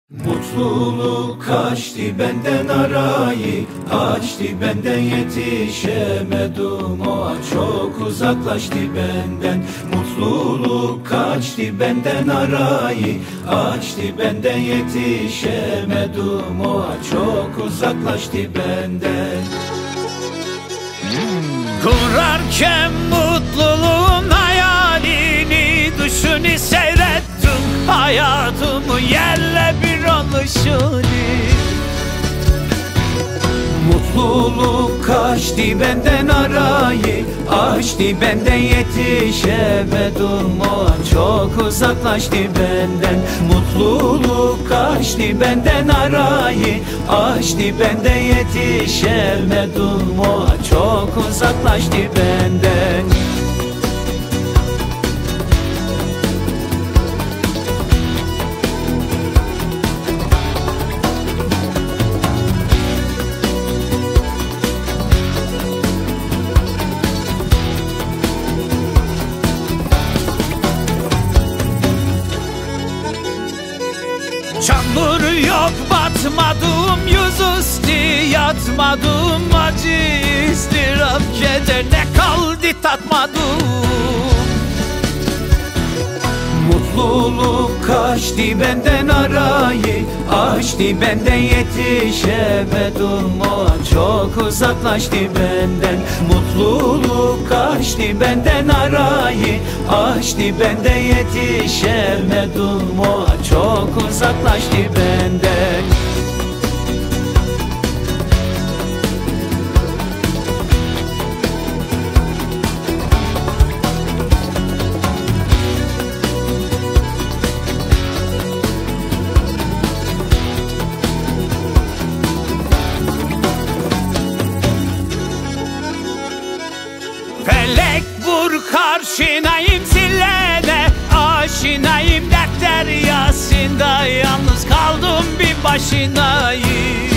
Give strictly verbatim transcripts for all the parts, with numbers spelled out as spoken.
Mutluluk kaçtı benden arayı, açtı benden yetişemedim. O an çok uzaklaştı benden. Mutluluk kaçtı benden arayı, açtı benden yetişemedim. O an çok uzaklaştı benden. Kurarken mutluluğun hayalini, düşünü seyrettim, hayatımı yerle bir oluşunu. Mutluluk kaçtı benden arayı, açtı benden yetişemedim. O an çok uzaklaştı benden. Mutluluk kaçtı benden arayı, açtı benden yetişemedim. O an çok uzaklaştı benden. Çamur yok, batmadım, yüzüstü yatmadım. Acı, ıstırap, keder ne kaldı tatmadım. Mutluluk kaçtı benden arayı, açtı benden yetişemedim. O an çok uzaklaştı benden. Mutluluk kaçtı benden arayı, açtı benden yetişemedim. O an çok uzaklaştı benden. Felek vur karşınayım zillene, aşinayım dert deryasında. Yalnız kaldım bir başınayım.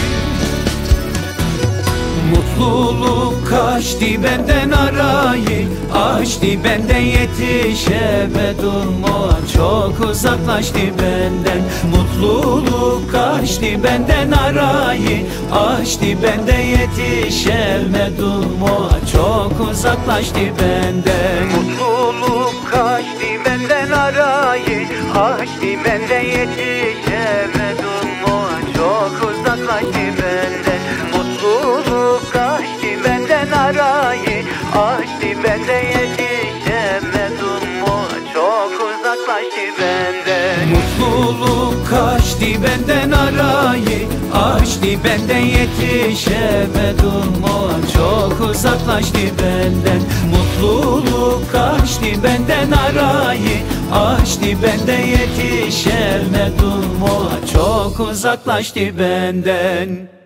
Mutluluk kaçtı benden arayı, açtı benden yetişemedim. O an çok uzaklaştı benden. Mutluluk kaçtı benden arayı, açtı benden yetişemedim. O an çok uzaklaştı benden. Mutluluk kaçtı benden arayı, açtı benden yetişemedim. O an çok uzaklaştı benden. Mutluluk kaçtı benden arayı, açtı benden yetişemedim. O an çok uzaklaştı benden. Mutluluk kaçtı benden arayı, açtı benden yetişemedim. O an çok uzaklaştı benden. Mutluluk kaçtı benden arayı, açtı benden yetişemedim. O an çok uzaklaştı benden.